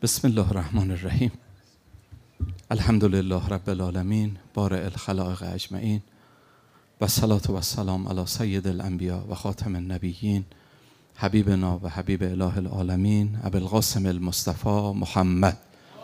بسم الله الرحمن الرحیم. الحمد لله رب العالمین بارئ الخلائق اجمعین و الصلاة و السلام علی سید الانبیاء و خاتم النبیین حبیبنا و حبیب اله العالمین ابی القاسم المصطفى محمد.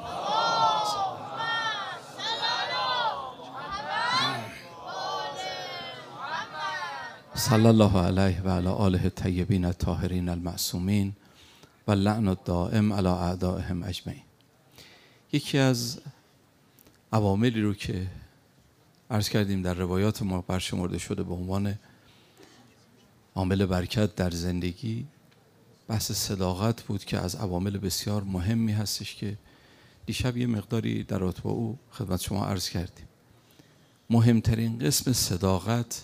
صلی الله علیه و علی آله الطیبین الطاهرین المعصومین و اللعن الدائم علی اعدائهم اجمعین. یکی از عواملی رو که عرض کردیم در روایات ما برشمرده شده به عنوان عامل برکت در زندگی، بحث صداقت بود که از عوامل بسیار مهمی هستش که دیشب یه مقداری در رابطه با او خدمت شما عرض کردیم. مهمترین قسم صداقت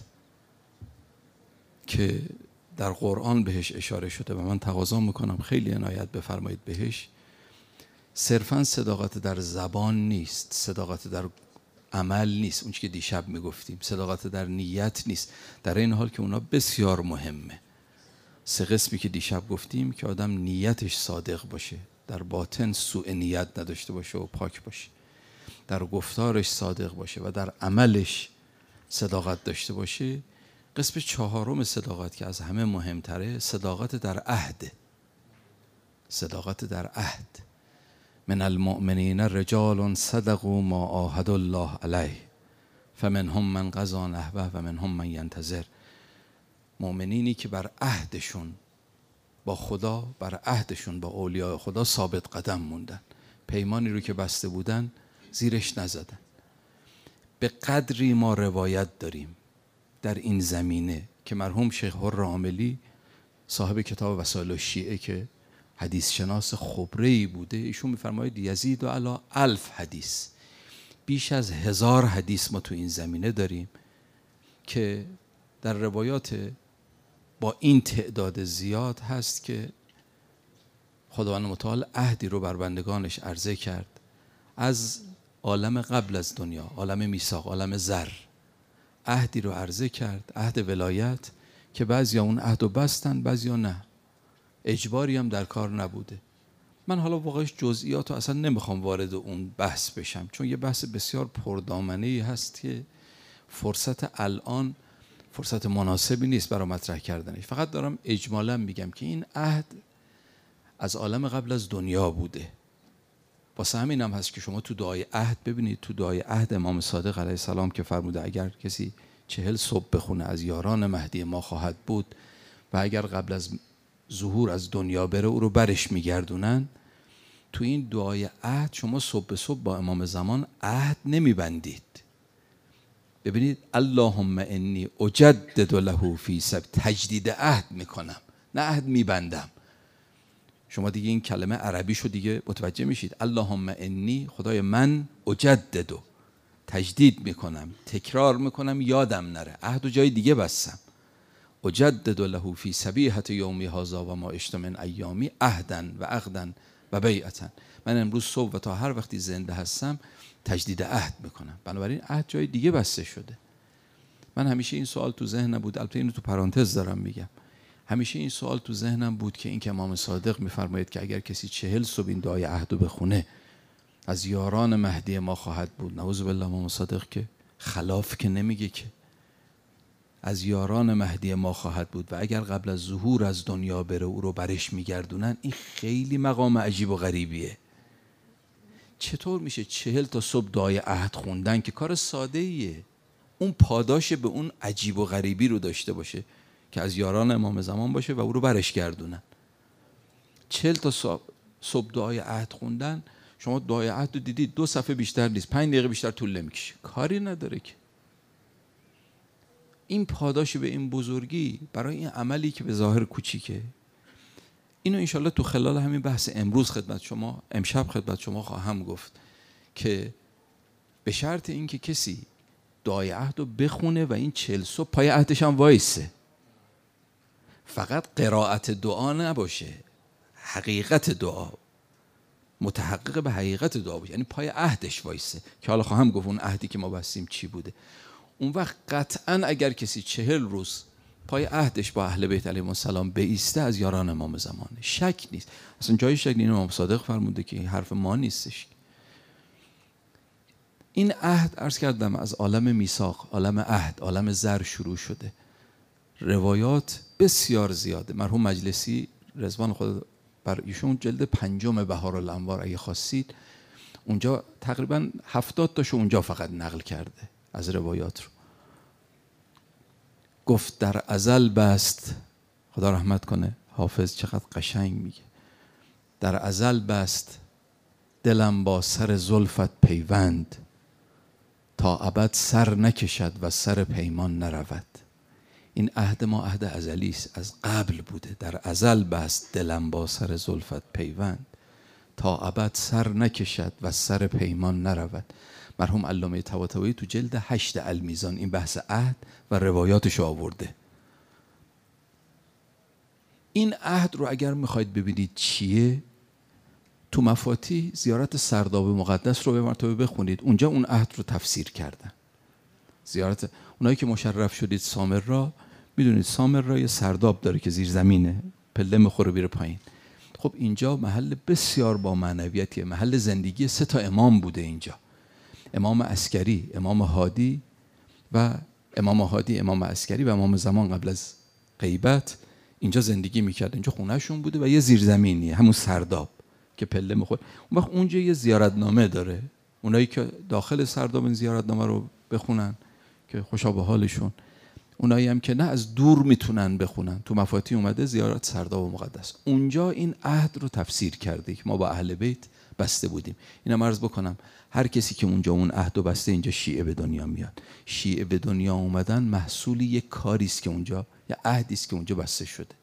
که در قرآن بهش اشاره شده و من تقاضا میکنم خیلی عنایت بفرمایید بهش، صرفاً صداقت در زبان نیست، صداقت در عمل نیست، اون چیزی که دیشب میگفتیم، صداقت در نیت نیست، در این حال که اونا بسیار مهمه. سه قسمی که دیشب گفتیم که آدم نیتش صادق باشه، در باطن سوء نیت نداشته باشه و پاک باشه، در گفتارش صادق باشه و در عملش صداقت داشته باشه. قسم چهارم صداقت که از همه مهمتره، صداقت در عهد. صداقت در عهد. من المؤمنین رجال صدقوا ما عاهدوا الله علیه فمنهم من قضی نحبه و منهم من ینتظر. مؤمنینی که بر عهدشون با خدا، بر عهدشون با اولیاء خدا ثابت قدم موندن، پیمانی رو که بسته بودن زیرش نزدن. به قدری ما روایت داریم در این زمینه که مرحوم شیخ حر عاملی صاحب کتاب وسائل الشیعه که حدیث شناس خبره‌ای بوده، ایشون می‌فرماید یزید علی 1000 حدیث، بیش از 1000 حدیث ما تو این زمینه داریم که در روایات با این تعداد زیاد هست که خداوند متعال عهدی رو بر بندگانش عرضه کرد از عالم قبل از دنیا، عالم میثاق، عالم ذر، عهدی رو عرضه کرد، عهد ولایت، که بعضیا اون عهد رو بستن، بعضیا نه، اجباری هم در کار نبوده. من حالا واقعش جزئیات رو اصلا نمیخوام وارد اون بحث بشم، چون یه بحث بسیار پردامنه‌ای هست که فرصت الان فرصت مناسبی نیست برای مطرح کردنش. فقط دارم اجمالا میگم که این عهد از عالم قبل از دنیا بوده. واسه همین هم هست که شما تو دعای عهد ببینید، تو دعای عهد امام صادق علیه السلام که فرموده اگر کسی 40 صبح بخونه از یاران مهدی ما خواهد بود و اگر قبل از ظهور از دنیا بره او رو برش میگردونن. تو این دعای عهد شما صبح به صبح با امام زمان عهد نمیبندید. ببینید اللهم انی اجدد له فی سبیل، تجدید عهد میکنم، نه عهد میبندم. شما دیگه این کلمه عربیشو دیگه متوجه میشید. اللهم انی، خدای من، اجدد، تجدید میکنم، تکرار میکنم، یادم نره، عهد و جای دیگه بستم. اجدد له فی صبیحة یومی هذا و ما عشت من ایامی عهدا و عقدا و بیعتا. من امروز صبح و تا هر وقتی زنده هستم تجدید عهد میکنم. بنابراین عهد جای دیگه بسته شده. من همیشه این سوال تو ذهنم بود، البته اینو تو پرانتز دارم میگم، همیشه این سوال تو ذهنم بود که این که امام صادق میفرماید که اگر کسی 40 صبح این دعای عهد رو بخونه از یاران مهدی ما خواهد بود. نعوذ بالله، امام صادق که خلاف که نمیگه که از یاران مهدی ما خواهد بود و اگر قبل از ظهور از دنیا بره او رو برش میگردونن. این خیلی مقام عجیب و غریبیه. چطور میشه 40 تا صبح دعای عهد خوندن که کار ساده ایه، اون پاداش به اون عجیب و غریبی رو داشته باشه که از یاران امام زمان باشه و او رو برش گردونن؟ 40 تا صبح دعای عهد خوندن، شما دعای عهد رو دیدید 2 صفحه بیشتر نیست، 5 دقیقه بیشتر طول نمیکشه، کاری نداره که. این پاداش به این بزرگی برای این عملی که به ظاهر کوچیکه، اینو انشالله تو خلال همین بحث امروز خدمت شما، امشب خدمت شما خواهم گفت که به شرط این که کسی دعای عهد رو بخونه و این 40 صبح پای عهدش هم وایسه، فقط قرائت دعا نباشه، حقیقت دعا، متحقق به حقیقت دعا باشه، یعنی پای عهدش وایسه که حالا خواهم گفت اون عهدی که ما بستیم چی بوده. اون وقت قطعا اگر کسی 40 روز پای عهدش با اهل بیت علیهم السلام بایسته از یاران امام زمانه. شک نیست، اصلا جای شک نیست. امام صادق فرموده که این حرف ما نیستش. این عهد عرض کردم از عالم میثاق، عالم عهد، عالم زر شروع شده. روایات بسیار زیاده. مرحوم مجلسی رضوان خدا بر ایشون جلد 5 بهارالانوار اگه خواستید، اونجا تقریبا 70 تاشو اونجا فقط نقل کرده از روایات رو. گفت در ازل بست، خدا رحمت کنه حافظ چقدر قشنگ میگه، در ازل بست دلم با سر زلفت پیوند، تا ابد سر نکشد و سر پیمان نرود. این عهد ما عهد ازلی است، از قبل بوده. در ازل بست دلم با سر زلفت پیوند، تا ابد سر نکشد و سر پیمان نرود. مرحوم علامه طباطبایی تو جلد 8 المیزان این بحث عهد و روایاتش آورده. این عهد رو اگر میخواید ببینید چیه، تو مفاتیح زیارت سرداب مقدس رو به مرتبه بخونید، اونجا اون عهد رو تفسیر کردن. زیارت اونایی که مشرف شدید سامرا، میدونید سامرا یه سرداب داره که زیر زمینه، پله میخوره بیره پایین. خب اینجا محل بسیار با معنویتیه، محل زندگی 3 امام بوده اینجا. امام عسکری، امام هادی و امام عسکری و امام زمان قبل از غیبت اینجا زندگی میکرد. اینجا خونهشون بوده و یه زیرزمینیه، همون سرداب که پله میخوره. اون وقت اونجا یه زیارتنامه داره، اونایی که داخل سرداب این زیارتنامه رو بخونن که خوشا به حالشون، اونایی هم که نه از دور میتونن بخونن. تو مفاتیح اومده زیارت سرداب مقدس، اونجا این عهد رو تفسیر کرده که ما با اهل بیت بسته بودیم. اینم عرض بکنم، هر کسی که اونجا اون عهد رو بسته، اینجا شیعه به دنیا میاد. شیعه به دنیا اومدن محصول یک کاری است که اونجا، یا عهدی است که اونجا بسته شده.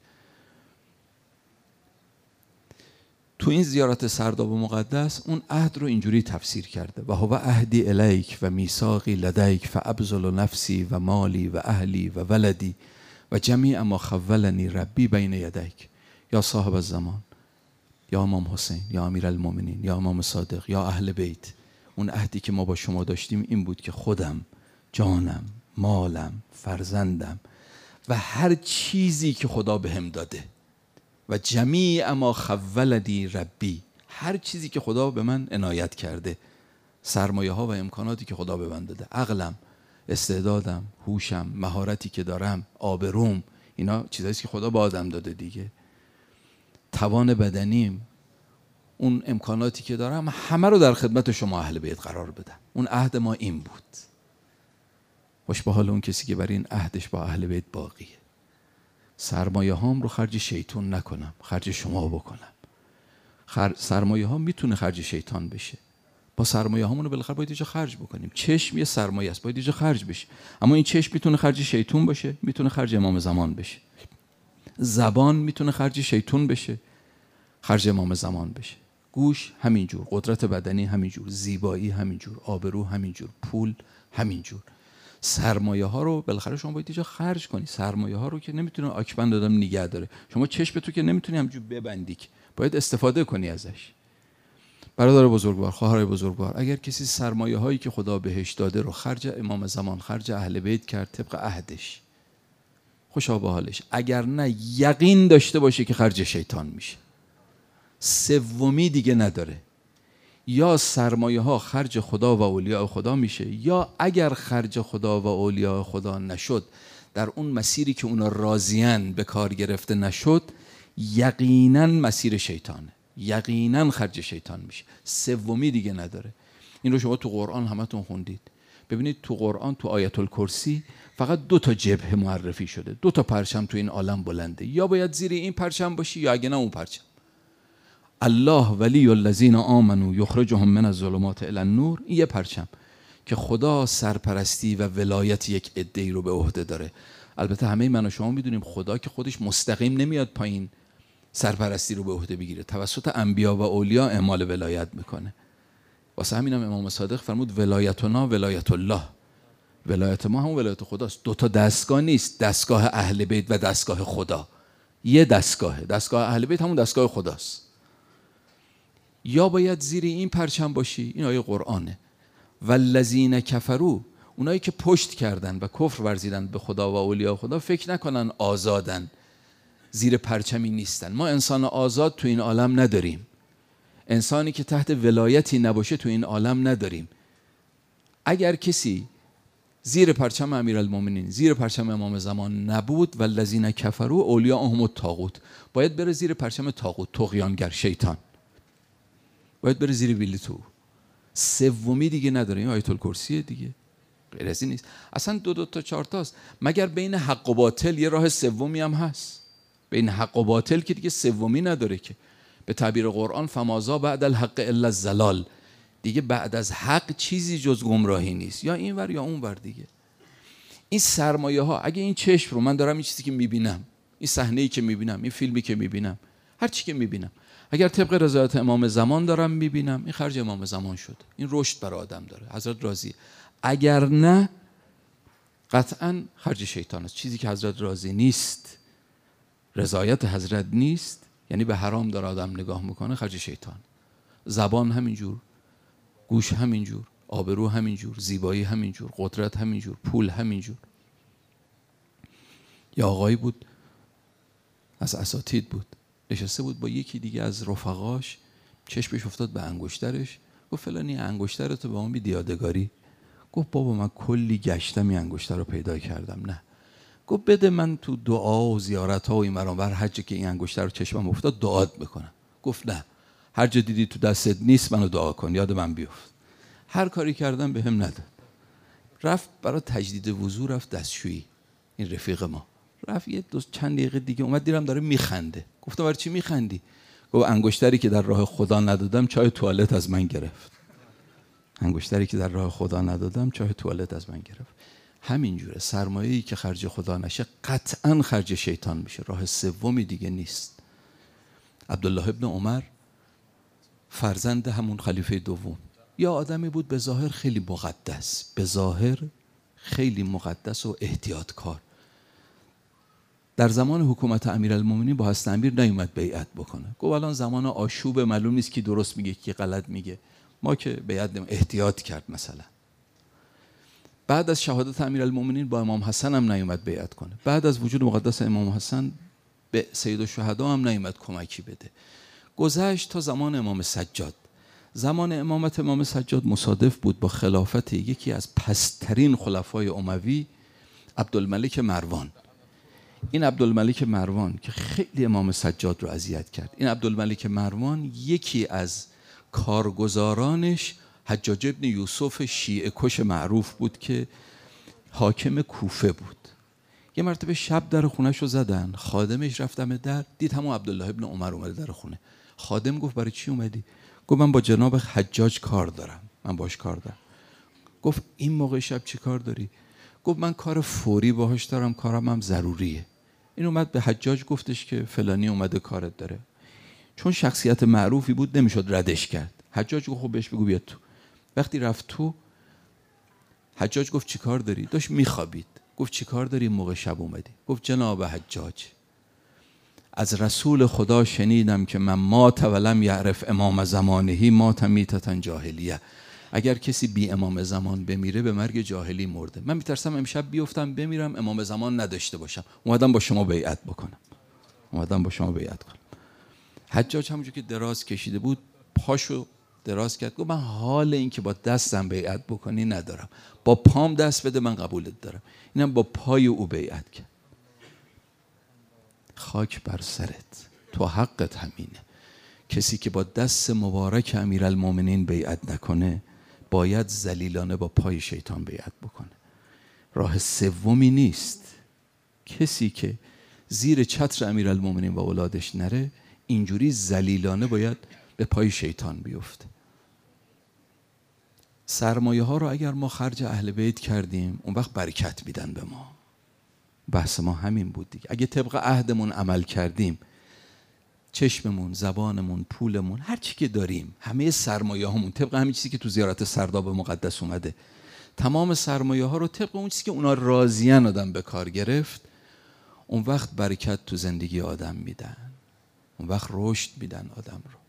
تو این زیارت سرداب مقدس اون عهد رو اینجوری تفسیر کرده: و هو عهدی الیک و میثاقی لدیک فابذل نفسی و مالی و اهلی و ولدی و جمیع ما خولنی ربی بین یدیک. یا صاحب الزمان، یا امام حسین، یا امیرالمومنین، یا امام صادق، یا اهل بیت، اون عهدی که ما با شما داشتیم این بود که خودم، جانم، مالم، فرزندم و هر چیزی که خدا بهم داده، و جمیع ما خولنی ربی، هر چیزی که خدا به من عنایت کرده، سرمایه ها و امکاناتی که خدا به من داده، عقلم، استعدادم، هوشم، مهارتی که دارم، آبروم، اینا چیزایی که خدا به آدم داده دیگه، توان بدنیم، اون امکاناتی که دارم، همه رو در خدمت شما اهل بیت قرار بدم. اون عهد ما این بود. خوش به حال اون کسی که برای این عهدش با اهل بیت باقیه. سرمایه هام رو خرج شیطان نکنم، خرج شما بکنم. سرمایه ها میتونه خرج شیطان بشه. با سرمایه هامون رو بالاخره باید یه جا خرج بکنیم. چشم یه سرمایه است، باید یه جا خرج بشه. اما این چشم میتونه خرج شیطان باشه، میتونه خرج امام زمان بشه. زبان میتونه خرج شیطان بشه، خرج امام زمان بشه. گوش همینجور، قدرت بدنی همینجور، زیبایی همینجور، آبرو همینجور، پول همینجور. سرمایه ها رو بالاخره شما باید یه جا خرج کنی. سرمایه ها رو که نمیتونه آکبند آدم نگه داره. شما چشم تو که نمیتونی همینجور ببندی، باید استفاده کنی ازش. برادر بزرگوار، خواهر بزرگوار، اگر کسی سرمایه هایی که خدا بهش داده رو خرج امام زمان، خرج اهل بیت کرد طبق عهدش، خوشا به حالش. اگر نه یقین داشته باشه که خرج شیطان میشه. سومی دیگه نداره. یا سرمایه ها خرج خدا و اولیاء خدا میشه، یا اگر خرج خدا و اولیاء خدا نشد، در اون مسیری که اونا راضیان به کار گرفته نشد، یقینا مسیر شیطانه، یقینا خرج شیطان میشه. سومی دیگه نداره. این رو شما تو قرآن همتون خوندید. ببینید تو قرآن تو آیت الکرسی فقط 2 جبهه معرفی شده، 2 پرچم تو این عالم بلنده. یا باید زیر این پرچم باشی، یا اگه نه اون پرچم. الله ولی الذین آمنوا یخرجهم من الظلمات الی النور، این یه پرچم که خدا سرپرستی و ولایت یک عده‌ای رو به عهده داره. البته همه من و شما میدونیم خدا که خودش مستقیم نمیاد پایین سرپرستی رو به عهده بگیره، توسط انبیا و اولیا اعمال ولایت میکنه. واسه همینم امام صادق فرمود ولایتنا ولایت الله، ولایت ما همون ولایت خداست. 2 دستگاه نیست، دستگاه اهل بیت و دستگاه خدا. یه دستگاهه، دستگاه اهل بیت همون دستگاه خداست. یا باید زیر این پرچم باشی، این آیه قرآنه. والذین کفروا، اونایی که پشت کردن و کفر ورزیدن به خدا و اولیاء خدا فکر نکنن آزادن، زیر پرچمی نیستن. ما انسان آزاد تو این عالم نداریم. انسانی که تحت ولایتی نباشه تو این عالم نداریم. اگر کسی زیر پرچم امیرالمومنین، زیر پرچم امام زمان نبود، والذین کفروا اولیاءهم الطاغوت، باید بره زیر پرچم طاغوت، طغیانگر، شیطان، باید بره زیر ویلیتو. سومی دیگه نداره. این آیت الکرسیه دیگه، غیر از این نیست. اصلا دو تا چهار تاست. مگر بین حق و باطل یه راه سومی هم هست؟ بین حق و باطل که دیگه سومی نداره که. به تعبیر قرآن فماذا بعد الحق الا الضلال، دیگه بعد از حق چیزی جز گمراهی نیست، یا این ور یا اون ور دیگه. این سرمایه ها، اگه این چشم رو من دارم، این چیزی که میبینم، این صحنه‌ای که میبینم، این فیلمی که میبینم، هر چی که میبینم، اگر طبق رضایت امام زمان دارم میبینم، این خرج امام زمان شد، این رشد برای آدم داره، حضرت راضی. اگر نه، قطعا خرج شیطان است. چیزی که حضرت راضی نیست، رضایت حضرت نیست، یعنی به حرام داره آدم نگاه میکنه، خرج شیطان. زبان همینجور، گوش همینجور، آبرو همینجور، زیبایی همینجور، قدرت همینجور، پول همینجور. یا آقایی بود از اساتید بود، نشسته بود با یکی دیگه از رفقاش، چشمش افتاد به انگشترش، گفت فلانی انگشترتو به من بی یادگاری. گفت بابا من کلی گشتم این انگشتر رو پیدا کردم. نه. گفت بده من تو دعا و زیارت ها و این برانور حج که این انگشتر رو چشمم افتاد دعات بکنم. گفت نه، هر جا دیدی تو دستت نیست منو دعا کن، یاد من بیفت. هر کاری کردم به هم نداد. رفت برای تجدید وضو، رفت دستشویی. این رفیق ما رفت یه چند دقیقه دیگه اومد، دیدم داره میخنده. گفتم برای چی میخندی؟ گفت انگشتری که در راه خدا ندادم چای توالت از من گرفت. انگشتری که در راه خدا ندادم چای توالت از من گرفت. همینجوره. سرمایه‌ای که خرج خدا نشه قطعا خرج شیطان میشه. راه سومی دیگه نیست. عبدالله ابن عمر فرزند همون خلیفه دوم، یا آدمی بود به ظاهر خیلی مقدس، به ظاهر خیلی مقدس و احتیاطکار. در زمان حکومت امیرالمومنین با حضرت امیر نیومد بیعت بکنه. گفت الان زمان آشوب، معلوم نیست کی درست میگه کی غلط میگه، ما که بیعت احتیاط کرد. مثلا بعد از شهادت امیرالمومنین با امام حسن هم نیومد بیعت کنه. بعد از وجود مقدس امام حسن به سید الشهدا هم نیومد کمکی بده. گذشت تا زمان امام سجاد. زمان امامت امام سجاد مصادف بود با خلافت یکی از پسترین خلفای اموی، عبدالملک مروان. این عبدالملک مروان که خیلی امام سجاد رو اذیت کرد، این عبدالملک مروان یکی از کارگزارانش حجاج ابن یوسف شیعه کش معروف بود که حاکم کوفه بود. یه مرتبه شب در خونش رو زدن، خادمش رفتم در، دید همون عبدالله ابن عمر اومده در خونه. خادم گفت برای چی اومدی؟ گفت من با جناب حجاج کار دارم، من باش کار دارم. گفت این موقع شب چی کار داری؟ گفت من کار فوری باهاش دارم، کارم هم ضروریه. این اومد به حجاج گفتش که فلانی اومده کارت داره. چون شخصیت معروفی بود نمیشد ردش کرد. حجاج گفت خب بهش بگو بیاد تو. وقتی رفت تو، حجاج گفت چی کار داری؟ داشت میخوابید. گفت چی کار داری موقع شب اومدی؟ گفت جناب حجاج، از رسول خدا شنیدم که من مات ولم یعرف امام زمانهی مات میتة جاهلیه. اگر کسی بی امام زمان بمیره به مرگ جاهلی مرده. من میترسم امشب بیفتم بمیرم امام زمان نداشته باشم. اومدم با شما بیعت بکنم. حجاج همونجور که دراز کشیده بود پاشو دراز کرد. گفت من حال این که با دستم بیعت بکنی ندارم، با پام دست بده من قبولت دارم. اینم با پای او بیعت کرد. خاک بر سرت، تو حقت همینه. کسی که با دست مبارک امیرالمومنین بیعت نکنه باید ذلیلانه با پای شیطان بیعت بکنه. راه سومی نیست. کسی که زیر چتر امیرالمومنین و اولادش نره اینجوری ذلیلانه باید به پای شیطان بیفته. سرمایه ها رو اگر ما خرج اهل بیت کردیم اون وقت برکت میدن به ما. بحث ما همین بود دیگه. اگه طبق عهدمون عمل کردیم، چشممون، زبانمون، پولمون، هر چی که داریم، همه سرمایه هامون طبق همین چیزی که تو زیارت سرداب مقدس اومده، تمام سرمایه ها رو طبق اون چیزی که اونا راضیان آدم به کار گرفت، اون وقت برکت تو زندگی آدم میدن، اون وقت رشد میدن آدم رو.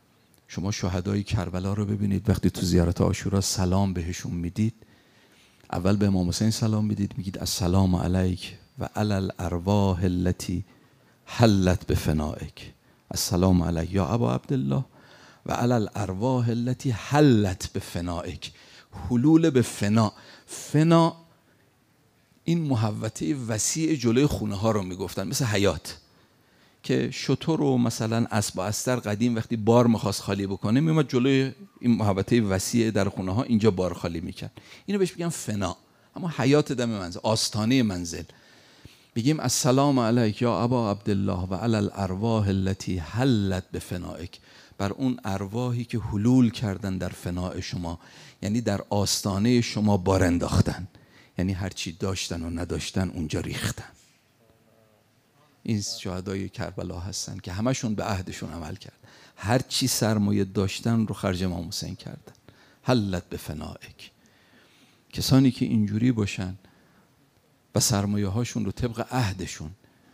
شما شهدای کربلا رو ببینید، وقتی تو زیارت عاشورا سلام بهشون میدید، اول به امام حسین سلام میدید، میگید السلام علیک و علی الارواح التي حلت بفنائک. السلام علیک یا ابا عبدالله و علی الارواح التي حلت بفنائک. حلول به فنا. فنا این محوطه وسیع جلوی خونه ها رو میگفتن، مثل حیات که شتر و مثلا اسب و استر قدیم وقتی بار میخواست خالی بکنه میومد جلوی این محوطه وسیع در خونه ها، اینجا بار خالی میکرد. اینو بهش میگن فنا. اما حیات دم منزل، آستانه منزل، بگیم السلام علیک یا ابا عبدالله و علی الارواح التي حلت بفنائک، بر اون ارواحی که حلول کردن در فناء شما، یعنی در آستانه شما بار انداختن، یعنی هرچی داشتن و نداشتن اونجا ریختن. این شهدای کربلا هستن که همشون به عهدشون عمل کرد، هرچی سرمایه داشتن رو خرج امام حسین کردن. حلت بفنائک. کسانی که اینجوری باشن و سرمایه هاشون رو طبق عهدشون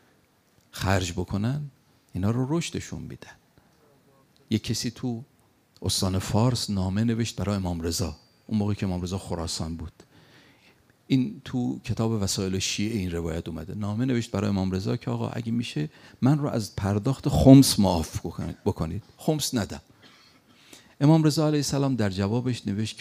خرج بکنن، اینا رو رشدشون میدن. یک کسی تو استان فارس نامه نوشت برای امام رضا، اون موقع که امام رضا خراسان بود. این تو کتاب وسائل شیعه این روایت اومده. نامه نوشت برای امام رضا که آقا اگه میشه من رو از پرداخت خمس معاف بکنید، خمس ندم. امام رضا علیه السلام در جوابش نوشت که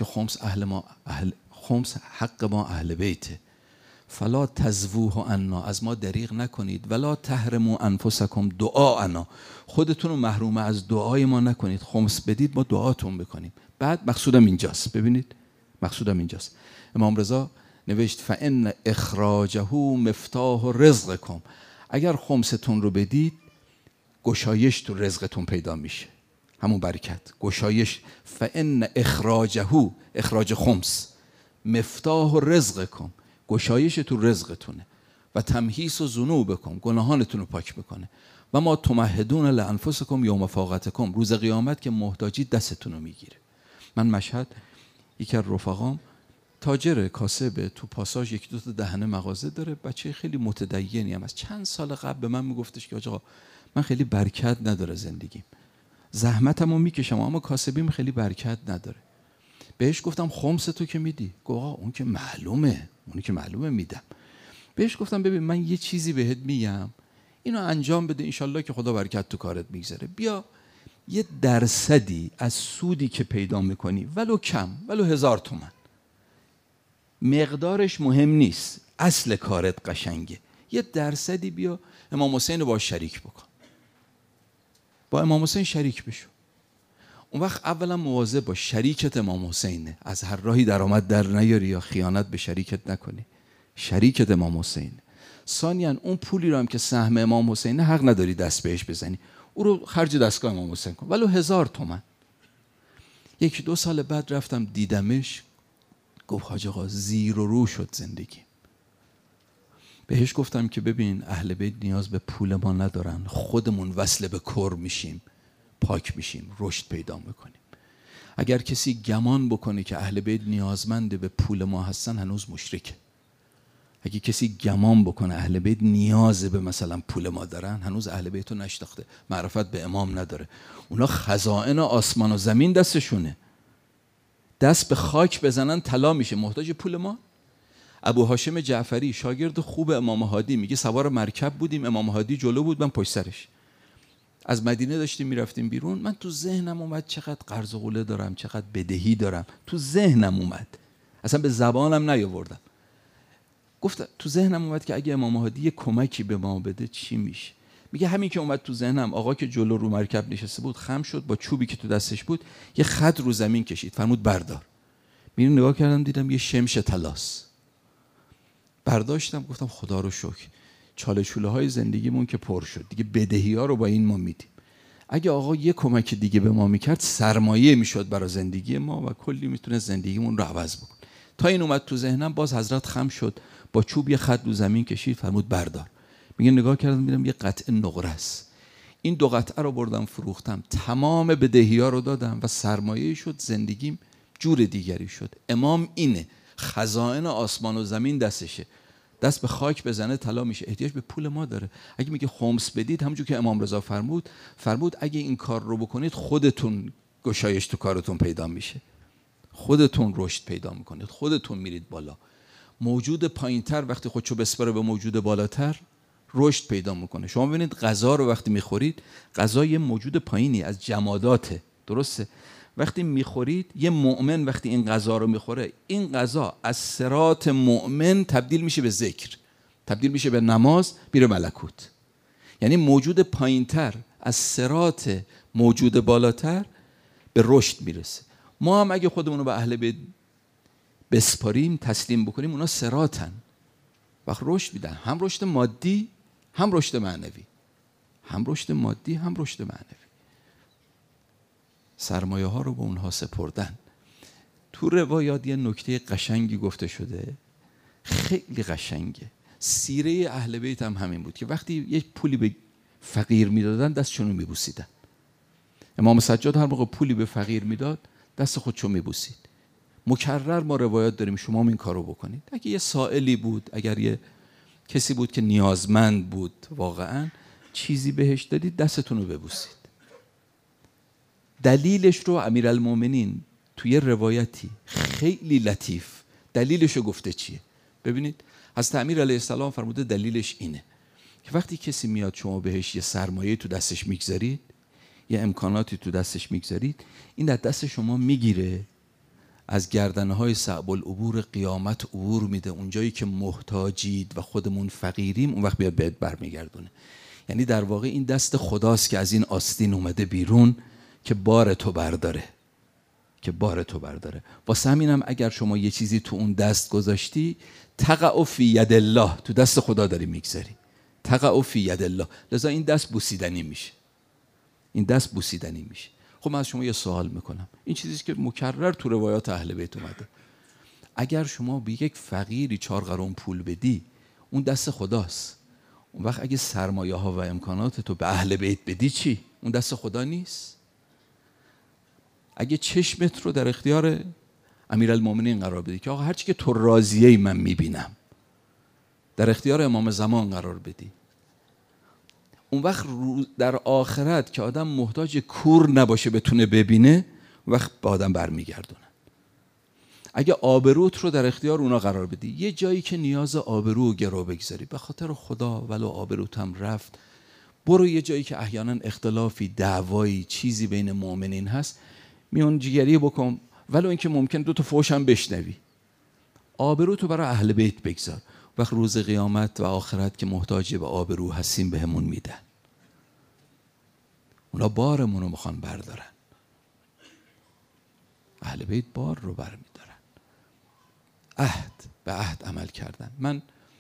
خمس حق ما اهل بیته، فلا تزووه عنا، از ما دریغ نکنید، ولا تحرموا انفسکم دعاءنا، خودتون رو محروم از دعای ما نکنید. خمس بدید ما دعاتون بکنیم. بعد مقصودم اینجاست، ببینید مقصودم اینجاست. امام رضا نوشت فان اخراجه مفتاح رزقکم، اگر خمستون رو بدید گشایش تو رزقتون پیدا میشه، همون برکت، گشایش. فان اخراجه، اخراج خمس، مفتاح رزقکم، گشایش تو رزقتونه، و تمحیص و ذنوبکم، گناهانتون رو پاک میکنه، و ما تمهدون لانفسکم یوم فاقتکم، روز قیامت که محتاجی دستتون رو میگیره. من مشهد یکی از رفقام تاجر کاسبه، تو پاساژ یک دو تا دهنه مغازه داره، بچه خیلی متدینی هم است. چند سال قبل به من میگفتش که آقا من خیلی برکت نداره زندگیم، زحمتمو میکشم اما کاسبیم خیلی برکت نداره. بهش گفتم خمس تو که میدی؟ گفت آقا اون که معلومه میدم. بهش گفتم ببین من یه چیزی بهت میگم، اینو انجام بده انشالله که خدا برکت تو کارت میگذاره. بیا یه درصدی از سودی که پیدا میکنی، ولو کم، ولو 1000 تومان، مقدارش مهم نیست، اصل کارت قشنگه، یه درصدی بیا امام حسین رو باش شریک بکن، با امام حسین شریک بشو. اون وقت اولا مواظب باش شریکت امام حسینه، از هر راهی درآمد در نیاری یا خیانت به شریکت نکنی، شریکت امام حسینه. ثانیاً اون پولی رو هم که سهم امام حسینه حق نداری دست بهش بزنی، او رو خرج دستگاه امام حسین کن، ولو 1000 تومان. 1-2 سال بعد رفتم دیدمش، گفت حاج آقا زیر و رو شد زندگی. بهش گفتم که ببین اهل بیت نیاز به پول ما ندارن، خودمون وصل به کر میشیم، پاک میشیم، رشد پیدا میکنیم. اگر کسی گمان بکنه که اهل بیت نیازمند به پول ما هستن هنوز مشرکه. اگه کسی گمان بکنه اهل بیت نیاز به مثلا پول ما دارن، هنوز اهل بیت رو نشناخته، معرفت به امام نداره. اونا خزائن آسمان و زمین دستشونه، دست به خاک بزنن طلا میشه، محتاج پول ما. ابو هاشم جعفری شاگرد خوب امام هادی میگه سوار مرکب بودیم، امام هادی جلو بود، من پشت سرش. از مدینه داشتیم میرفتیم بیرون، من تو ذهنم اومد چقدر قرض و قوله دارم، چقدر بدهی دارم، تو ذهنم اومد، اصلا به زبانم نیاوردم. گفت تو ذهنم اومد که اگه امام هادی یه کمکی به ما بده چی میشه. میگه همین که اومد تو ذهنم، آقا که جلو رو مرکب نشسته بود خم شد، با چوبی که تو دستش بود یه خط رو زمین کشید، فرمود بردار. میرم نگاه کردم دیدم یه شمش طلاست. برداشتم، گفتم خدا رو شکر، چاله چوله های زندگیمون که پر شد دیگه، بدهی ها رو با این ما میدیم. اگه آقا یه کمک دیگه به ما میکرد سرمایه میشد برای زندگی ما و کلی میتونه زندگیمون رو عوض بکن. تا این اومد تو ذهنم، باز حضرت خم شد، با چوب یه خط رو زمین کشید، فرمود بردار. میگه نگاه کردم دیدم یه قطعه نقره است. این 2 قطعه رو بردم فروختم، تمام بدهی ها رو دادم و سرمایه شد، زندگیم جور دیگری شد. امام اینه، خزائن آسمان و زمین دستشه، دست به خاک بزنه طلا میشه، احتیاج به پول ما داره. اگه میگه خمس بدید، همونجور که امام رضا فرمود اگه این کار رو بکنید خودتون گشایش تو کارتون پیدا میشه، خودتون رشد پیدا میکنید، خودتون میرید بالا. موجود پایینتر وقتی خودشو بسپاره به موجود بالاتر رشد پیدا میکنه. شما ببینید غذا رو وقتی میخورید، غذا یه موجود پایینی از جماداته، درسته؟ وقتی میخورید، یه مؤمن وقتی این غذا رو میخوره، این غذا از صراط مؤمن تبدیل میشه به ذکر، تبدیل میشه به نماز، میره ملکوت. یعنی موجود پایینتر از صراط موجود بالاتر به رشد میرسه. ما هم اگه خودمون رو به اهل بیت بسپاریم، تسلیم بکنیم، اونا صراطن، وقت رشد میدن، هم رشد مادی هم رشد معنوی، هم رشد مادی هم رشد معنوی. سرمایه ها رو به اونها سپردن. تو روایات یه نکته قشنگی گفته شده، خیلی قشنگه. سیره اهل بیت هم همین بود که وقتی یک پولی به فقیر میدادن دستشون رو میبوسیدن. امام سجاد هر موقع پولی به فقیر میداد دست خودشو میبوسید. مکرر ما روایات داریم شما هم این کارو بکنید. اگه یه سائلی بود، اگر یه کسی بود که نیازمند بود واقعا، چیزی بهش دادید دستتون رو ببوسید. دلیلش رو امیرالمومنین توی روایتی خیلی لطیف دلیلش رو گفته چیه. ببینید حضرت امیر علیه السلام فرموده دلیلش اینه که وقتی کسی میاد شما بهش یه سرمایه تو دستش میگذارید، یه امکاناتی تو دستش میگذارید، این در دست شما میگیره، از گردنهای صعب العبور قیامت عبور میده، اونجایی که محتاجید و خودمون فقیریم اون وقت بیاد بهت برمیگردونه. یعنی در واقع این دست خداست که از این آستین اومده بیرون که بار تو برداره، که بار تو برداره. واسه همینم اگر شما یه چیزی تو اون دست گذاشتی، تقع فی ید الله، تو دست خدا داری میگذاری، تقع فی ید الله، لذا این دست بوسیدنی میشه، این دست بوسیدنی میشه. خب من از شما یه سوال میکنم، این چیزی که مکرر تو روایات اهل بیت اومده، اگر شما به یک فقیری 4 قرون پول بدی، اون دست خداست، اون وقت اگه سرمایه ها و امکانات تو به اهل بیت بدی چی؟ اون دست خدا نیست؟ اگه چشمت رو در اختیار امیرالمومنین قرار بدی که آقا هرچی که تو راضیه من میبینم، در اختیار امام زمان قرار بدی، اون وقت در آخرت که آدم محتاج کور نباشه بتونه ببینه، اون وقت به آدم برمیگردونه. اگه آبروت رو در اختیار اونا قرار بدی، یه جایی که نیاز آبرو و گرو بگذاری، به خاطر خدا ولو آبروت هم رفت، برو یه جایی که احیانا اختلافی، دعوایی، چیزی بین مؤمنین هست، میون جگری بکن، ولو اینکه ممکن 2 تا فحش هم بشنوی، آبروتو برای اهل بیت بگذار. وقت روز قیامت و آخرت که محتاج به آبرو هستیم بهمون میدن. اونا بارمون رو میخوان بردارن، اهل بیت بار رو برمیدارن. عهد به عهد عمل کردن. من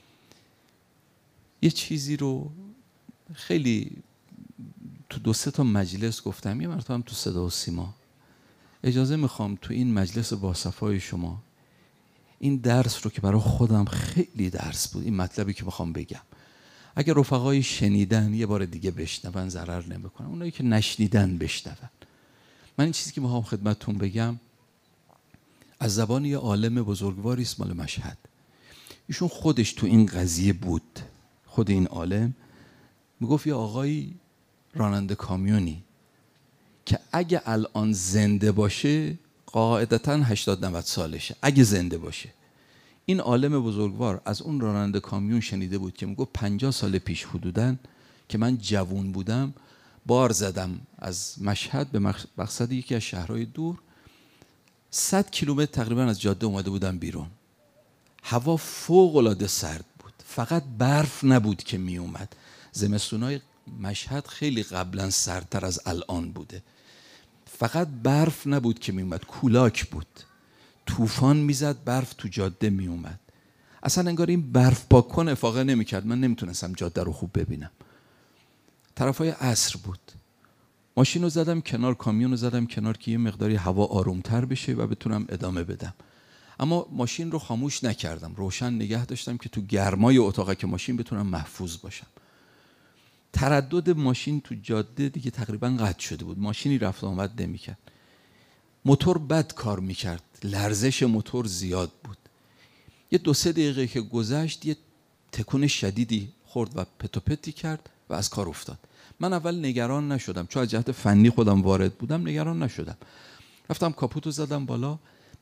یه چیزی رو خیلی تو 2-3 تا مجلس گفتم، یه مرتبه هم تو صدا و سیما. اجازه میخوام تو این مجلس باصفای شما این درس رو که برای خودم خیلی درس بود، این مطلبی که میخوام بگم، اگر رفقای شنیدن یه بار دیگه بشنون ضرر نمیکنه، اونایی که نشنیدن بشنون. من این چیزی که میخوام خدمتتون بگم از زبان یه عالم بزرگواری است مال مشهد. ایشون خودش تو این قضیه بود. خود این عالم میگفت یه آقایی راننده کامیونی که اگه الان زنده باشه قاعدتاً 80-90 سالشه، اگه زنده باشه. این عالم بزرگوار از اون راننده کامیون شنیده بود که میگه 50 سال پیش حدوداً که من جوون بودم، بار زدم از مشهد به مقصد یکی از شهرهای دور، 100 کیلومتر تقریبا از جاده اومده بودم بیرون. هوا فوق العاده سرد بود، فقط برف نبود که می اومد. زمستونای مشهد خیلی قبلا سردتر از الان بوده. فقط برف نبود که می اومد، کولاک بود، طوفان میزد، برف تو جاده می اومد. اصلا انگار این برف پاک کن افاقه نمی کرد. من نمیتونستم جاده رو خوب ببینم. طرفای عصر بود. ماشین رو زدم کنار، کامیون رو زدم کنار که یه مقداری هوا آرومتر بشه و بتونم ادامه بدم. اما ماشین رو خاموش نکردم، روشن نگه داشتم که تو گرمای اتاق که ماشین بتونم محفوظ باشم. تردد ماشین تو جاده دیگه تقریبا قطع شده بود، ماشینی رفت آمد نمی‌کرد. موتور بد کار می‌کرد، لرزش موتور زیاد بود. یه 2-3 دقیقه که گذشت یه تکون شدیدی خورد و پتوپتی کرد و از کار افتاد. من اول نگران نشدم، چون از جهت فنی خودم وارد بودم، نگران نشدم. رفتم کاپوتو زدم بالا،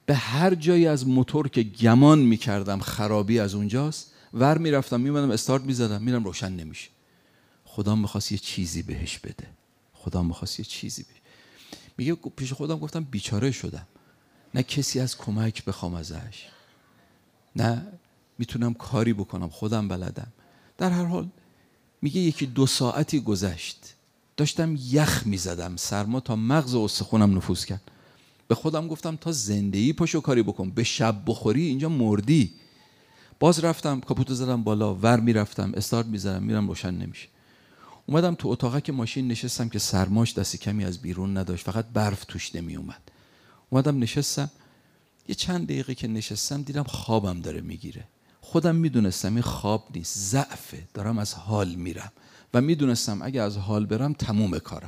به هر جایی از موتور که گمان میکردم خرابی از اونجاست ور میرفتم میومدم استارت میزدم میرم روشن نمیشه. خدا میخواست یه چیزی بهش بده. خدا میخواست یه چیزی بهش. میگه پیش خودم گفتم بیچاره شدم، نه کسی از کمک بخوام ازش، نه میتونم کاری بکنم، خودم بلدم. در هر حال میگه 1-2 ساعتی گذشت داشتم یخ میزدم، سرما تا مغز و استخونم نفوذ کرد. به خودم گفتم تا زندگی پاشو کاری بکن، به شب بخوری اینجا مردی. باز رفتم کاپوتو زدم بالا، ور میرفتم استارت میزدم میرم روشن نمیشه. اومدم تو اتاقک ماشین نشستم که سرماش دست کمی از بیرون نداشت، فقط برف توش نمی اومد. اومدم نشستم، یه چند دقیقه که نشستم دیدم خوابم داره میگیره. خودم میدونستم این خواب نیست، ضعفه، دارم از حال میرم و میدونستم اگه از حال برم تموم کارم.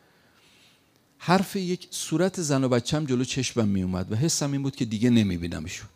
حرف یک صورت زن و بچم جلو چشمم می اومد و حسم این بود که دیگه نمیبینمشون.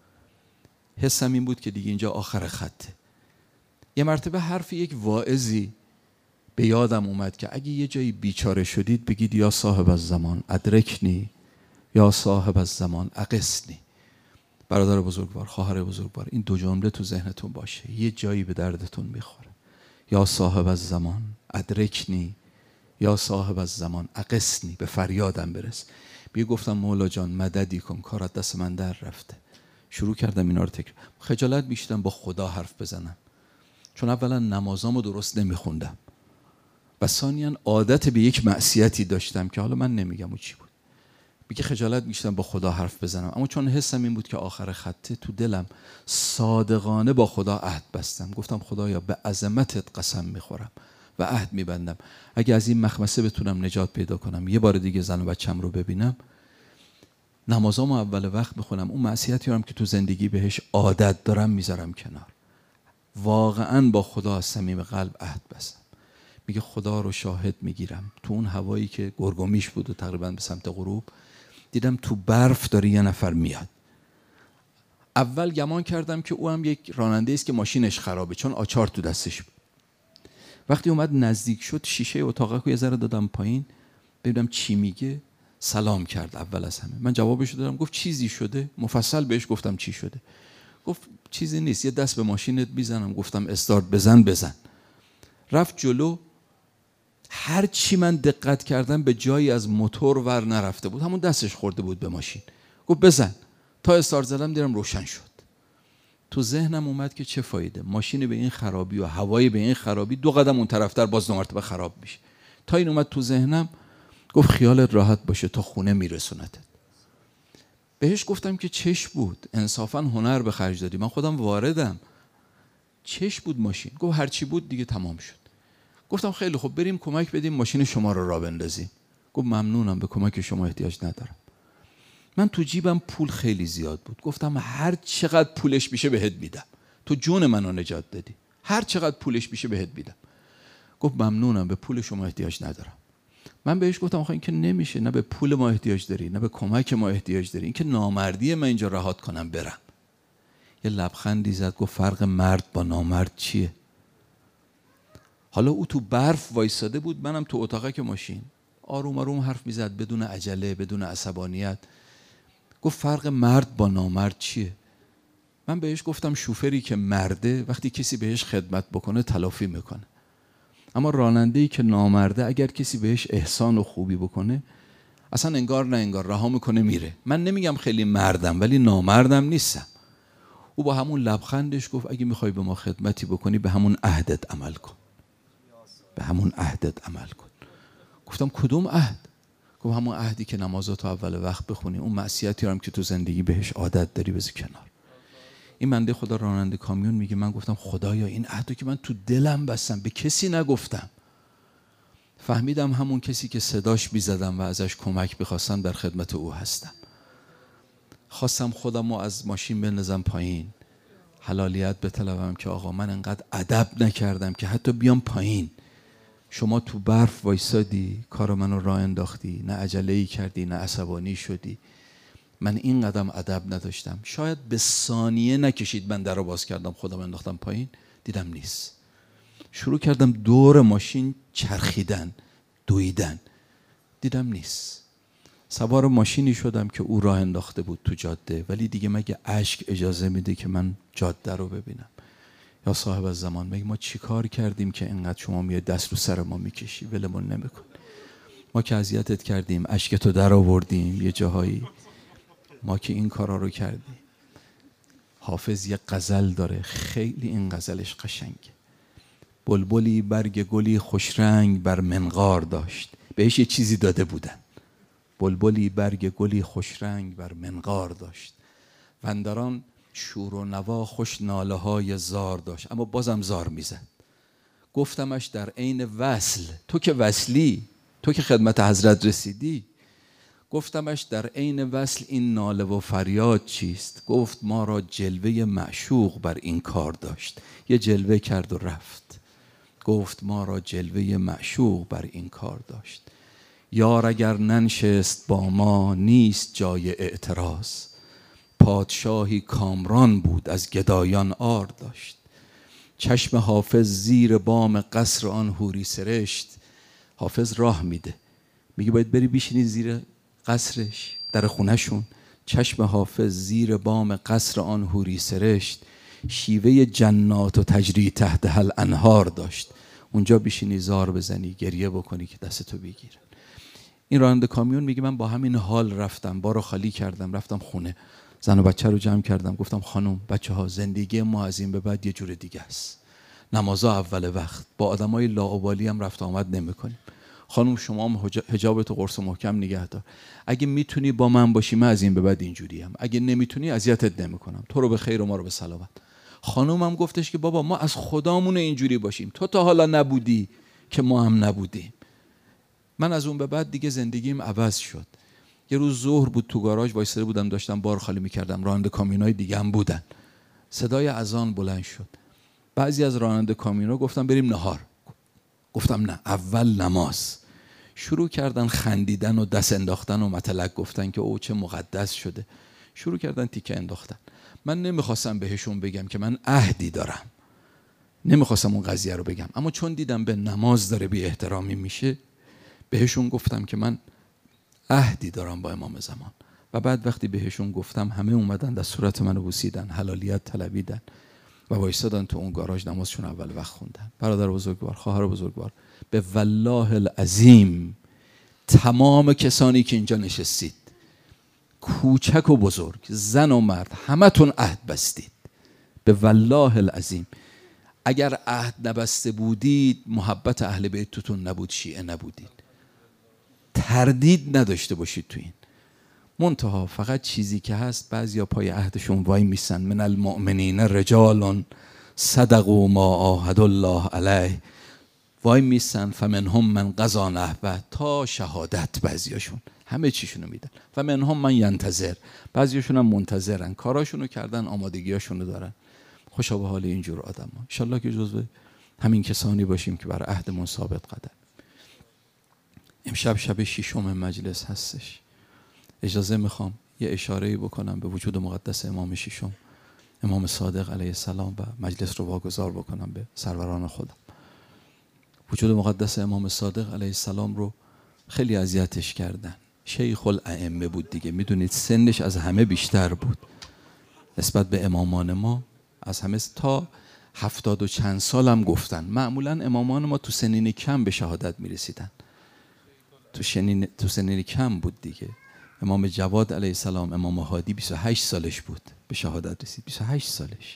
حسم این بود که دیگه اینجا آخر خطه. یه مرتبه حرف یک واعظی به یادم اومد که اگه یه جایی بیچاره شدید بگید یا صاحب الزمان ادرکنی یا صاحب الزمان اغثنی. برادر بزرگوار، خواهر بزرگوار، این 2 جمله تو ذهنتون باشه، یه جایی به دردتون میخوره. یا صاحب الزمان ادرکنی یا صاحب الزمان اغثنی، به فریادم برس. گفتم مولا جان مددی کن، کار از دست من در رفته. شروع کردم اینا رو تکرار. خجالت میشدم با خدا حرف بزنم، چون اولا نمازامو درست نمیخوندم و ثانیاً عادت به یک معصیتی داشتم که حالا من نمیگم اون چی بود. میگه خجالت میشدم با خدا حرف بزنم، اما چون حسم این بود که آخر خطه، تو دلم صادقانه با خدا عهد بستم. گفتم خدایا به عظمتت قسم میخورم و عهد میبندم اگه از این مخمسه بتونم نجات پیدا کنم، یه بار دیگه زن و بچم رو ببینم، نمازامو اول وقت میخونم، اون معصیتی رو هم که تو زندگی بهش عادت دارم میذارم کنار. واقعاً با خدا از صمیم قلب عهد بستم. میگه خدا رو شاهد میگیرم، تو اون هوایی که گرگومیش بود و تقریباً به سمت غروب، دیدم تو برف داره یه نفر میاد. اول گمان کردم که او هم یک راننده است که ماشینش خرابه، چون آچار تو دستش بود. وقتی اومد نزدیک شد، شیشه اتاقک رو یه ذره دادم پایین ببینم چی میگه. سلام کرد اول از همه. من جوابش دادم، گفت چیزی شده؟ مفصل بهش گفتم چی شده. گفت چیزی نیست، یه دست به ماشینت میزنم. گفتم استارت بزن. رفت جلو. هر چی من دقت کردم به جایی از موتور ور نرفته بود، همون دستش خورده بود به ماشین. گفت بزن. تا استارت زدم دیدم روشن شد. تو ذهنم اومد که چه فایده، ماشین به این خرابی و هوای به این خرابی 2 قدم اون طرفتر باز 2 مرتبه خراب میشه. تا این اومد تو ذهنم، گفت خیالت راحت باشه تا خونه میرسونتت. بهش گفتم که چش بود، انصافا هنر به خرج دادی، من خودم واردم. چش بود ماشین. گفت هر چی بود دیگه تمام شد. گفتم خیلی خوب، بریم کمک بدیم ماشین شما رو راه بندازیم. گفت ممنونم، به کمک شما احتیاج ندارم. من تو جیبم پول خیلی زیاد بود. گفتم هر چقدر پولش میشه بهت میدم، تو جون منو نجات دادی، هر چقدر پولش میشه بهت میدم. گفت ممنونم، به پول شما احتیاج ندارم. من بهش گفتم آخه این که نمیشه، نه به پول ما احتیاج داری نه به کمک ما احتیاج داری، این که نامردیه من اینجا رهات کنم برم. یه لبخندی زد، گفت فرق مرد با نامرد چیه؟ حالا او تو برف وایساده بود، منم تو اتاقک ماشین. آروم آروم حرف میزد، بدون عجله، بدون عصبانیت. گفت فرق مرد با نامرد چیه؟ من بهش گفتم شوفری که مرده وقتی کسی بهش خدمت بکنه تلافی میکنه، اما راننده‌ای که نامرده اگر کسی بهش احسان و خوبی بکنه اصلا انگار نه انگار رها میکنه میره. من نمیگم خیلی مردم ولی نامردم نیستم. او با همون لبخندش گفت اگه میخوای به ما خدمتی بکنی به همون عهدت عمل کن، به همون عهدت عمل کن. گفتم کدوم عهد؟ گفت همون عهدی که نمازاتو اول وقت بخونی، اون معصیتی هم که تو زندگی بهش عادت داری بذار کنار. این بنده خدا راننده کامیون میگه من گفتم خدایا این عهدو که من تو دلم بستم به کسی نگفتم. فهمیدم همون کسی که صداش بیزدم و ازش کمک بخواستم در خدمت او هستم. خواستم خودم رو از ماشین بندازم پایین، حلالیت بطلبم که آقا من انقدر ادب نکردم که حتی بیام پایین. شما تو برف وایسادی، کار منو راه انداختی، نه عجله‌ای کردی نه عصبانی شدی. من این قدم ادب نداشتم. شاید به ثانیه نکشید من در رو باز کردم خودم انداختم پایین، دیدم نیست. شروع کردم دور ماشین چرخیدن، دویدن، دیدم نیست. سوار ماشینی شدم که او راه انداخته بود تو جاده، ولی دیگه مگه اشک اجازه میده که من جاده رو ببینم؟ یا صاحب الزمان مگه ما چی کار کردیم که اینقدر شما میای دست رو سر ما میکشی ولمون نمیکن؟ ما که اذیتت کردیم، اشکتو در آوردیم یه جاهایی، ما که این کارا رو کردیم. حافظ یه غزل داره، خیلی این غزلش قشنگه. بلبلی برگ گلی خوش رنگ بر منقار داشت. بهش یه چیزی داده بودن. بلبلی برگ گلی خوش رنگ بر منقار داشت، وندران شور و نوا خوش ناله های زار داشت. اما بازم زار میزد. گفتمش در عین وصل، تو که وصلی، تو که خدمت حضرت رسیدی، گفتمش در عین وصل این ناله و فریاد چیست؟ گفت ما را جلوه معشوق بر این کار داشت. یه جلوه کرد و رفت. گفت ما را جلوه معشوق بر این کار داشت. یار اگر ننشست با ما نیست جای اعتراض، پادشاهی کامران بود از گدایان عار داشت. چشم حافظ زیر بام قصر آن حوری سرشت. حافظ راه میده، میگه باید بری بشینی زیر قصرش، در خونهشون. چشم حافظ زیر بام قصر آن حوری سرشت، شیوه جنات و تجری تحت الانهار داشت. اونجا بشینی زار بزنی، گریه بکنی که دستتو بگیرن. این راننده کامیون میگه من با همین حال رفتم، بارو خالی کردم، رفتم خونه، زن و بچه رو جمع کردم، گفتم خانم بچه ها، زندگی ما از این به بعد یه جور دیگه است. نمازا اول وقت، با آدمای لاابالی هم رفت آمد نمی‌کنیم. خانم شما هم حجابتو قرص و محکم نگه دار. اگه میتونی با من باشی، من از این به بعد اینجوری ام. اگه نمیتونی اذیتت نمی‌کنم. تو رو به خیر و ما رو به سلامت. خانم هم گفتش که بابا ما از خدامون اینجوری باشیم، تو تا حالا نبودی که ما هم نبودیم. من از اون به بعد دیگه زندگیم عوض شد. یه روز ظهر بود، تو گاراژ وایساده بودم، داشتم بار خالی می‌کردم، راننده کامیونای دیگه هم بودن. صدای اذان بلند شد. بعضی از راننده کامیونا گفتن بریم نهار. گفتم نه، اول نماز. شروع کردن خندیدن و دست انداختن و مطلق گفتن که او چه مقدس شده. شروع کردن تیکه انداختن. من نمیخواستم بهشون بگم که من عهدی دارم، نمیخواستم اون قضیه رو بگم، اما چون دیدم به نماز داره بی احترامی میشه، بهشون گفتم که من عهدی دارم با امام زمان. و بعد وقتی بهشون گفتم، همه اومدن در صورت منو بوسیدن، حلالیت طلبیدن و وایسادن تو اون گاراژ، نمازشون اول وقت خوندن. برادر بزرگوار، خواهر بزرگوار، به والله العظیم تمام کسانی که اینجا نشستید، کوچک و بزرگ، زن و مرد، همتون عهد بستید. به والله العظیم اگر عهد نبسته بودید، محبت اهل بیتتون نبود، شیعه نبودید. تردید نداشته باشید تو این. منتها فقط چیزی که هست، بعضیا پای عهدشون وای میسن. من المؤمنین رجال صدقوا ما عاهدوا الله علیه، وای میسن. فمنهم من قضا نحبه، تا شهادت بعضیاشون همه چیشونو میدن. فمنهم من ینتظر، بعضیاشون هم منتظرن، کاراشونو کردن، آمادگیاشونو دارن. خوشا به حال اینجور آدما. ان شاءالله که جزو همین کسانی باشیم که بر عهدمون ثابت قدم. امشب شب ششم مجلس هستش. اجازه میخوام یه اشاره‌ای بکنم به وجود مقدس امام ششم، امام صادق علیه السلام، و مجلس رو واگذار بکنم به سروران خودم. وجود مقدس امام صادق علیه السلام رو خیلی اذیتش کردن. شیخ الائمه بود دیگه، میدونید سنش از همه بیشتر بود نسبت به امامان ما، از همه تا 70 و چند سال هم گفتن. معمولا امامان ما تو سنین کم به شهادت میرسیدن، تو سنین کم بود دیگه. امام جواد علیه السلام، امام هادی 28 سالش بود به شهادت رسید، 28 سالش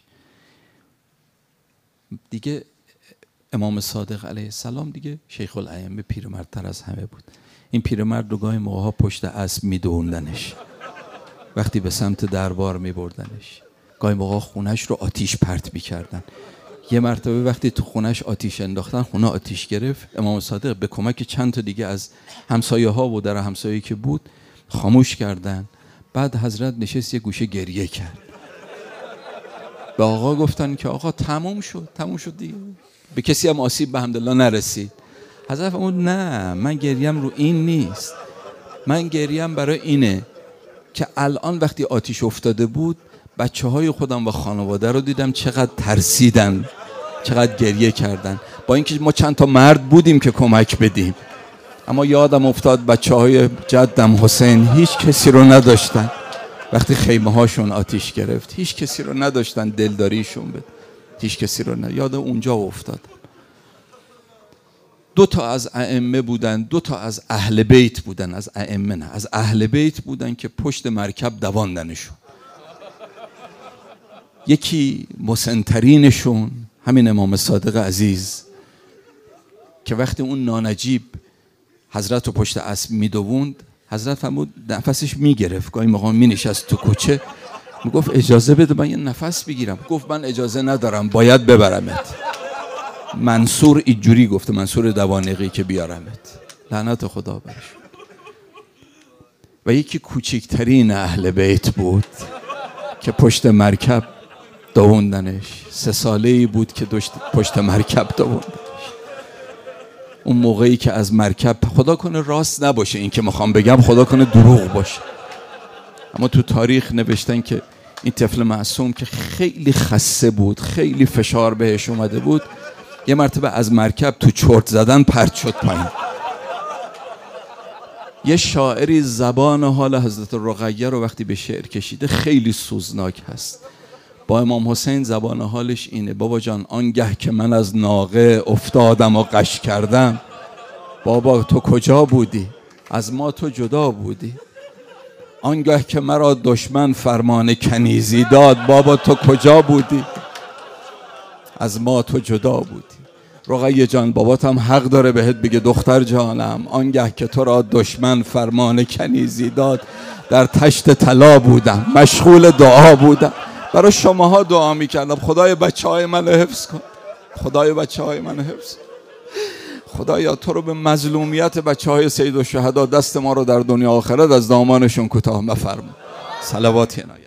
دیگه. امام صادق علیه السلام دیگه شیخ الائمه، پیرمردتر از همه بود. این پیرمرد رو گاهی موقع‌ها پشت اسب میدوندنش وقتی به سمت دربار میبردنش، گاهی موقع خونش رو آتیش پرت میکردن. یه مرتبه وقتی تو خونش آتیش انداختن، خونه آتیش گرفت، امام صادق به کمک چند تا دیگه از همسایه ها و در همسایه‌ای که بود خاموش کردن. بعد حضرت نشست یه گوشه گریه کرد. به آقا گفتن که آقا تموم شد دیگه، به کسی هم آسیب به حمدالله نرسید. حضرت فرمود نه، من گریم رو این نیست، من گریم برای اینه که الان وقتی آتیش افتاده بود، بچه‌های خودم و خانواده رو دیدم چقدر ترسیدن، چقدر گریه کردن، با اینکه ما چند تا مرد بودیم که کمک بدیم. اما یادم افتاد بچه‌های جدم حسین هیچ کسی رو نداشتن وقتی خیمه هاشون آتیش گرفت، هیچ کسی رو نداشتن دلداریشون بده، هیچ کسی رو یاد اونجا افتاد. 2 تا از ائمه بودن، 2 تا از اهل بیت بودن، از ائمه نه، از اهل بیت بودن که پشت مرکب دواندنشون. یکی مسن‌ترینشون همین امام صادق عزیز که وقتی اون نانجیب حضرت رو پشت اسب میدووند، حضرت فرمود نفسش میگرفت، گاهی موقع مینشست تو کوچه میگفت اجازه بده من یه نفس بگیرم. گفت من اجازه ندارم، باید ببرمت. منصور اینجوری گفته، منصور دوانقی که بیارمت. لعنت خدا برش. و یکی کوچکترین اهل بیت بود که پشت مرکب دووندنش. 3 ساله‌ای بود که پشت مرکب دووندنش. اون موقعی که از مرکب، خدا کنه راست نباشه این که میخوام بگم، خدا کنه دروغ باشه، اما تو تاریخ نوشتن که این طفل معصوم که خیلی خسته بود، خیلی فشار بهش اومده بود، یه مرتبه از مرکب تو چرت زدن پرت شد پایین. یه شاعری زبان حال حضرت رقیه رو وقتی به شعر کشیده خیلی سوزناک هست. با امام حسین زبان حالش اینه: بابا جان آنگه که من از ناقه افتادم و غش کردم، بابا تو کجا بودی؟ از ما تو جدا بودی. آنگه که مرا دشمن فرمان کنیزی داد، بابا تو کجا بودی؟ از ما تو جدا بودی. رقیه جان بابات هم حق داره بهت بگه دختر جانم، آنگه که تو را دشمن فرمان کنیزی داد، در تشت طلا بودم، مشغول دعا بودم. برای شماها دعا میکردم خدای بچه‌های من حفظ کن، خدای بچه‌های من حفظ کن. خدایا تو رو به مظلومیت بچه‌های سید الشهدا دست ما رو در دنیا آخرت از دامانشون کوتاه مفرما. صلوات عنایت.